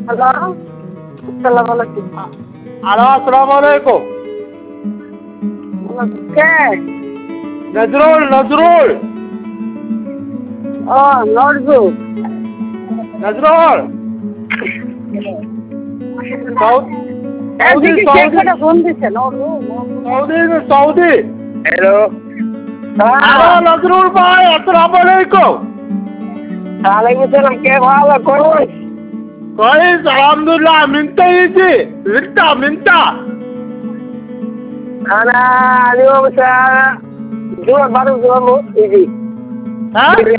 Hello, আসসালামু আলাইকুম। Hello, আসসালামু আলাইকুম। কে? নজরুল, নজরুল, ও নজরুল। নজরুল। সৌদি, এদিকে কে সৌদি, করে ফোন দিছে? Nazrul, Saudi, Saudi. Hello, hello, Nazrul ভাই, আসসালামু আলাইকুম। ওয়ালাইকুম সালাম। কে ভালো করুন? كويس الحمد لله. منت يجي منت أنا اليوم الساعة 2 بعد الظهر يجي. ها